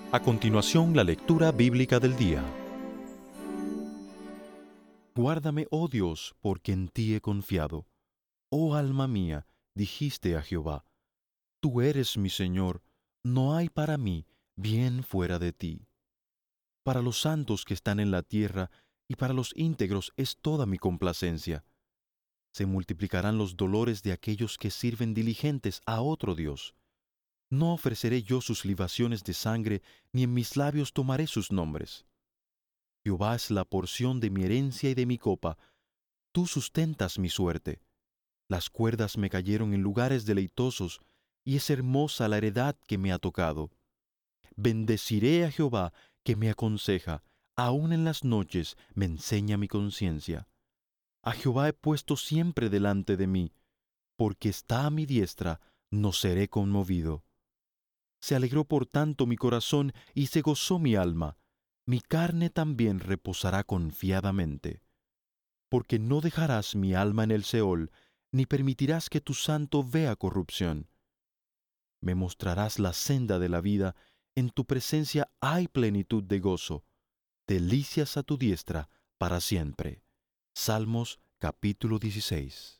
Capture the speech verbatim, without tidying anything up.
A continuación, la lectura bíblica del día. Guárdame, oh Dios, porque en ti he confiado. Oh alma mía, dijiste a Jehová, tú eres mi Señor, no hay para mí bien fuera de ti. Para los santos que están en la tierra y para los íntegros es toda mi complacencia. Se multiplicarán los dolores de aquellos que sirven diligentes a otro Dios. No ofreceré yo sus libaciones de sangre, ni en mis labios tomaré sus nombres. Jehová es la porción de mi herencia y de mi copa. Tú sustentas mi suerte. Las cuerdas me cayeron en lugares deleitosos, y es hermosa la heredad que me ha tocado. Bendeciré a Jehová, que me aconseja, aun en las noches me enseña mi conciencia. A Jehová he puesto siempre delante de mí, porque está a mi diestra, no seré conmovido. Se alegró por tanto mi corazón y se gozó mi alma. Mi carne también reposará confiadamente. Porque no dejarás mi alma en el Seol, ni permitirás que tu santo vea corrupción. Me mostrarás la senda de la vida, en tu presencia hay plenitud de gozo, delicias a tu diestra para siempre. Salmos capítulo dieciséis.